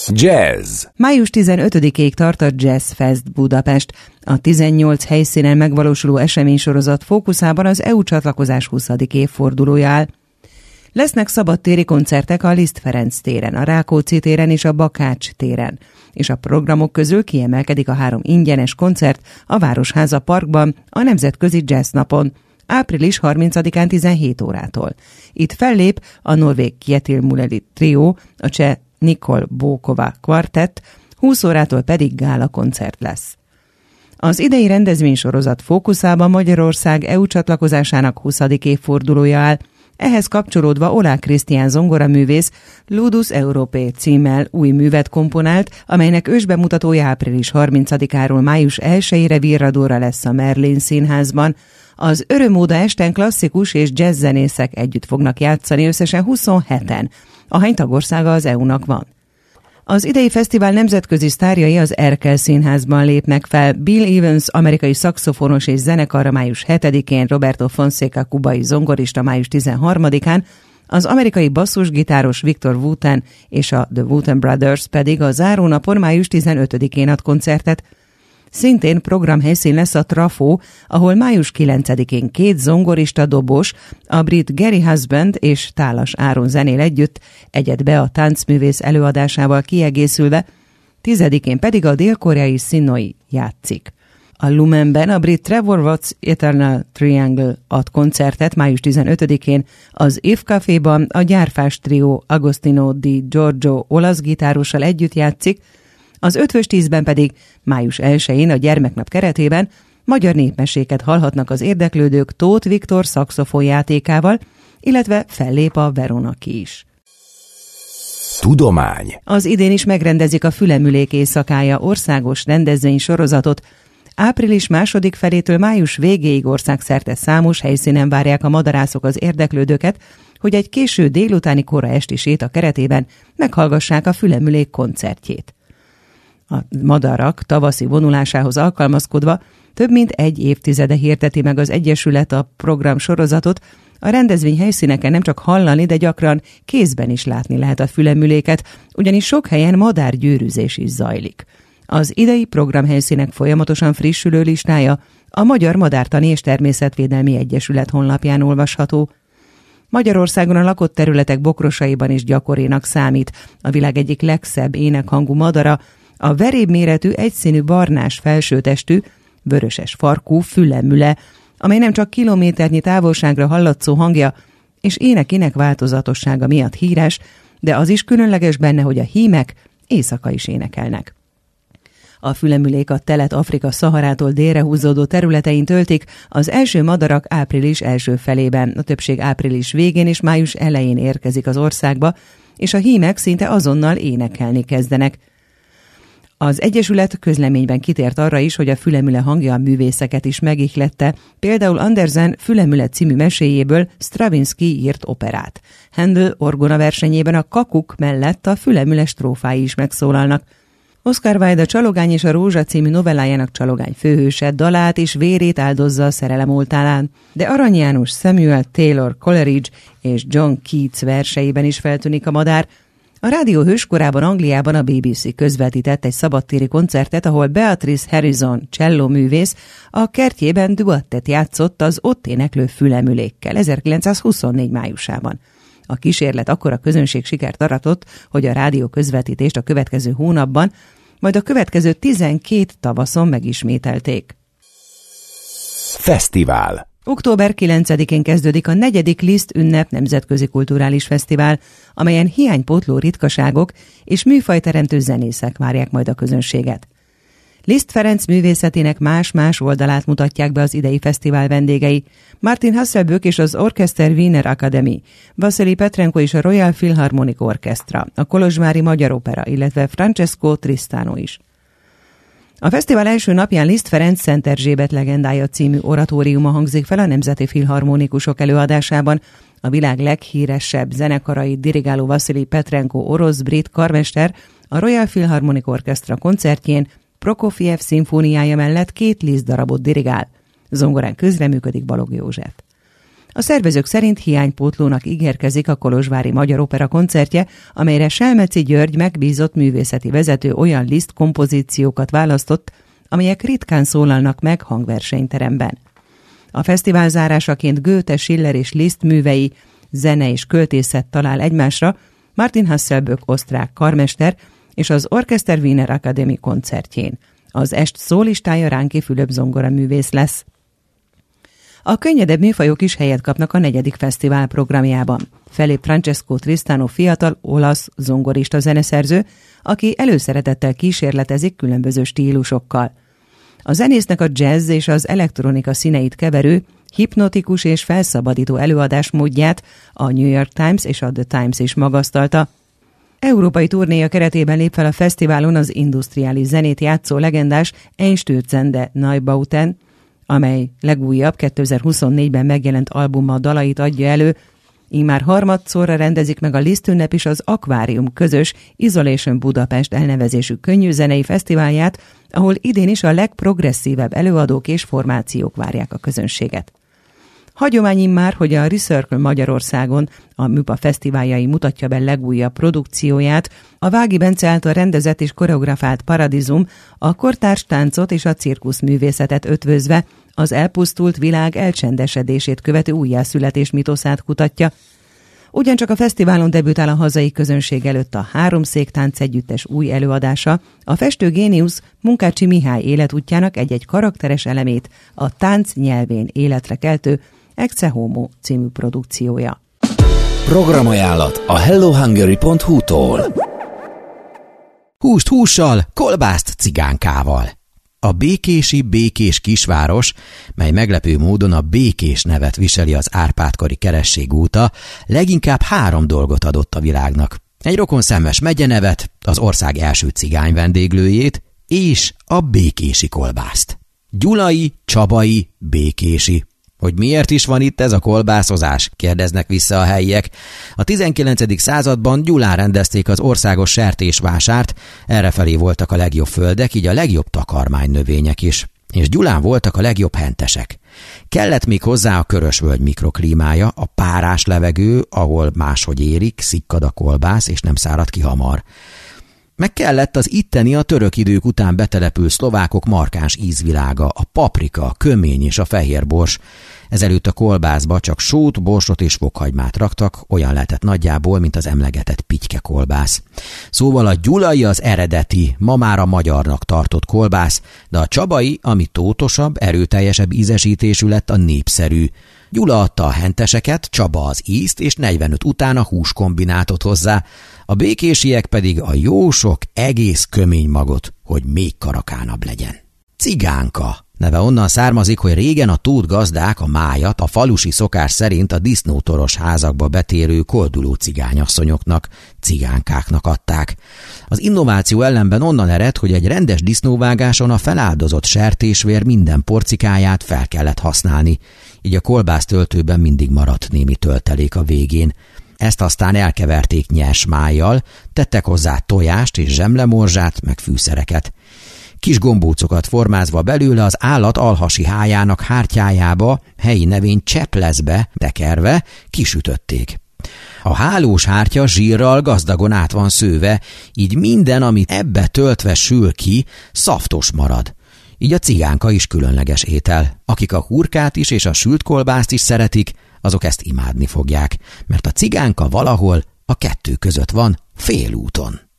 Jazz. Május 15-ig tart a Jazz Fest Budapest. A 18 helyszínen megvalósuló eseménysorozat fókuszában az EU csatlakozás 20. évfordulója áll. Lesznek szabadtéri koncertek a Liszt Ferenc téren, a Rákóczi téren és a Bakács téren. És a programok közül kiemelkedik a 3 ingyenes koncert a Városháza Parkban a Nemzetközi Jazz Napon, április 30-án 17 órától. Itt fellép a norvég Kjetil Muleli Trio, a cseh Nikol Bókova Quartett, 20 órától pedig gála koncert lesz. Az idei rendezvénysorozat fókuszában Magyarország EU csatlakozásának 20. évfordulója áll. Ehhez kapcsolódva Oláh Krisztián zongoraművész Ludus Europae címmel új művet komponált, amelynek ősbemutatója április 30-áról május 1-ére virradóra lesz a Merlin Színházban. Az Örömóda esten klasszikus és jazz zenészek együtt fognak játszani, összesen 27-en, ahány tagországa az EU-nak van. Az idei fesztivál nemzetközi sztárjai az Erkel Színházban lépnek fel. Bill Evans, amerikai szaxofonos és zenekara május 7-én, Roberto Fonseca, kubai zongorista május 13-án, az amerikai basszusgitáros Victor Wooten és a The Wooten Brothers pedig a zárónapon május 15-én ad koncertet. Szintén programhelyszín lesz a Trafó, ahol május 9-én 2 zongorista dobos, a brit Gary Husband és Tálas Áron zenél együtt, egyedbe a táncművész előadásával kiegészülve, 10-én pedig a dél-koreai Sinoi játszik. A Lumenben a brit Trevor Watts Eternal Triangle ad koncertet május 15-én, az If Caféban a gyárfás trió Agostino Di Giorgio olasz gitárossal együtt játszik, az Ötvös 10-ben pedig május 1-én a gyermeknap keretében magyar népmeséket hallhatnak az érdeklődők Tóth Viktor szaxofonjátékával, illetve fellép a Veronaki is. Tudomány. Az idén is megrendezik a Fülemülék éjszakája országos rendezvénysorozatot. Április 2. felétől május végéig országszerte számos helyszínen várják a madarászok az érdeklődőket, hogy egy késő délutáni kora esti séta keretében meghallgassák a Fülemülék koncertjét. A madarak tavaszi vonulásához alkalmazkodva több mint 1 évtizede hirdeti meg az Egyesület a program sorozatot. A rendezvény helyszíneken nem csak hallani, de gyakran kézben is látni lehet a fülemüléket, ugyanis sok helyen madárgyűrűzés is zajlik. Az idei programhelyszínek folyamatosan frissülő listája a Magyar Madártani és Természetvédelmi Egyesület honlapján olvasható. Magyarországon a lakott területek bokrosaiban is gyakorinak számít a világ egyik legszebb énekhangú madara, a veréb-méretű, egyszínű barnás felsőtestű, vöröses farkú fülemüle, amely nem csak kilométernyi távolságra hallatszó hangja és énekének változatossága miatt híres, de az is különleges benne, hogy a hímek éjszaka is énekelnek. A fülemülék a Telet-Afrika Szaharától délre húzódó területein töltik, az első madarak április első felében, a többség április végén és május elején érkezik az országba, és a hímek szinte azonnal énekelni kezdenek. Az Egyesület közleményben kitért arra is, hogy a fülemüle hangja a művészeket is megihlette, például Andersen Fülemüle című meséjéből Stravinsky írt operát. Handel orgona versenyében a kakuk mellett a fülemüle strófái is megszólalnak. Oscar Wilde a Csalogány és a Rózsa című novellájának Csalogány főhőse dalát és vérét áldozza a szerelem oltárán, de Arany János, Samuel Taylor Coleridge és John Keats verseiben is feltűnik a madár. A rádió hőskorában Angliában a BBC közvetített egy szabadtéri koncertet, ahol Beatrice Harrison csellóművész a kertjében duettet játszott az ott éneklő fülemülékkel 1924 májusában. A kísérlet akkora közönség sikert aratott, hogy a rádió közvetítést a következő hónapban, majd a következő 12 tavaszon megismételték. Fesztivál. Október 9-én kezdődik a 4. Liszt ünnep nemzetközi kulturális fesztivál, amelyen hiánypótló ritkaságok és műfajteremtő zenészek várják majd a közönséget. Liszt Ferenc művészetének más-más oldalát mutatják be az idei fesztivál vendégei. Martin Hasselböck és az Orchester Wiener Academy, Vasily Petrenko és a Royal Philharmonic Orchestra, a Kolozsvári Magyar Opera, illetve Francesco Tristano is. A fesztivál első napján Liszt Ferenc Szent Erzsébet legendája című oratóriuma hangzik fel a Nemzeti Filharmonikusok előadásában. A világ leghíresebb zenekarait dirigáló Vasily Petrenko orosz-brit karmester a Royal Philharmonic Orchestra koncertjén Prokofiev szimfóniája mellett 2 Liszt darabot dirigál. Zongorán közreműködik Balogh József. A szervezők szerint hiánypótlónak ígérkezik a kolozsvári Magyar Opera koncertje, amelyre Selmeci György megbízott művészeti vezető olyan Liszt kompozíciókat választott, amelyek ritkán szólalnak meg hangversenyteremben. A fesztivál zárásaként Goethe, Schiller és Liszt művei, zene és költészet talál egymásra Martin Hasselböck osztrák karmester és az Orchester Wiener Akademie koncertjén. Az est szólistája Ránki Fülöp zongoraművész lesz. A könnyedebb műfajok is helyet kapnak a 4. fesztivál programjában. Felép Francesco Tristano fiatal olasz zongorista zeneszerző, aki előszeretettel kísérletezik különböző stílusokkal. A zenésznek a jazz és az elektronika színeit keverő, hipnotikus és felszabadító előadásmódját a New York Times és a The Times is magasztalta. Európai turnéja keretében lép fel a fesztiválon az industriális zenét játszó legendás Einstürzende Neubauten, amely legújabb 2024-ben megjelent albuma dalait adja elő. Immár harmadszorra rendezik meg a Liszt ünnep is az Akvárium közös Isolation Budapest elnevezésű könnyűzenei fesztiválját, ahol idén is a legprogresszívebb előadók és formációk várják a közönséget. Hagyomány immár, hogy a Recircle Magyarországon a MÜPA fesztiváljai mutatja be legújabb produkcióját, a Vági Bence által rendezett és koreografált Paradizum a kortárs táncot és a cirkuszművészetet ötvözve az elpusztult világ elcsendesedését követő újjászületés mitoszát kutatja. Ugyancsak a fesztiválon debütál a hazai közönség előtt a Háromszék táncegyüttes új előadása, a festő géniusz Munkácsi Mihály életútjának egy-egy karakteres elemét a tánc nyelvén életre keltő Ecce Homo című produkciója. Programajánlat a hellohungary.hu-tól. Húst hússal, kolbászt cigánkával. A békési Békés kisváros, mely meglepő módon a Békés nevet viseli az Árpád-kori keresség óta, leginkább 3 dolgot adott a világnak. Egy rokonszenves megyenevet, az ország első cigány vendéglőjét és a békési kolbászt. Gyulai, csabai, békési. Hogy miért is van itt ez a kolbászozás? Kérdeznek vissza a helyiek. A 19. században Gyulán rendezték az országos sertésvásárt, errefelé voltak a legjobb földek, így a legjobb takarmánynövények is. És Gyulán voltak a legjobb hentesek. Kellett még hozzá a Körösvölgy mikroklímája, a párás levegő, ahol máshogy érik, szikkad a kolbász, és nem szárad ki hamar. Meg kellett az itteni a török idők után betelepült szlovákok markáns ízvilága, a paprika, a kömény és a fehérbors. Ezelőtt a kolbászba csak sót, borsot és fokhagymát raktak, olyan lehetett nagyjából, mint az emlegetett pityke kolbász. Szóval a gyulai az eredeti, ma már a magyarnak tartott kolbász, de a csabai, ami tótosabb, erőteljesebb ízesítésű lett, a népszerű. Gyula adta a henteseket, Csaba az ízt, és 45 után a húskombinátot hozzá, a békésiek pedig a jó sok egész kömény magot, hogy még karakánabb legyen. Cigánka neve onnan származik, hogy régen a tót gazdák a májat a falusi szokás szerint a disznótoros házakba betérő kolduló cigányasszonyoknak, cigánkáknak adták. Az innováció ellenben onnan ered, hogy egy rendes disznóvágáson a feláldozott sertésvér minden porcikáját fel kellett használni, így a kolbásztöltőben mindig maradt némi töltelék a végén. Ezt aztán elkeverték nyers májjal, tettek hozzá tojást és zsemlemorzsát, meg fűszereket. Kis gombócokat formázva belőle az állat alhasi hájának hártyájába, helyi nevén cseplezbe tekerve kisütötték. A hálós hártya zsírral gazdagon át van szőve, így minden, amit ebbe töltve sül ki, szaftos marad. Így a cigánka is különleges étel. Akik a hurkát is és a sült kolbászt is szeretik, azok ezt imádni fogják, mert a cigánka valahol a kettő között van, félúton.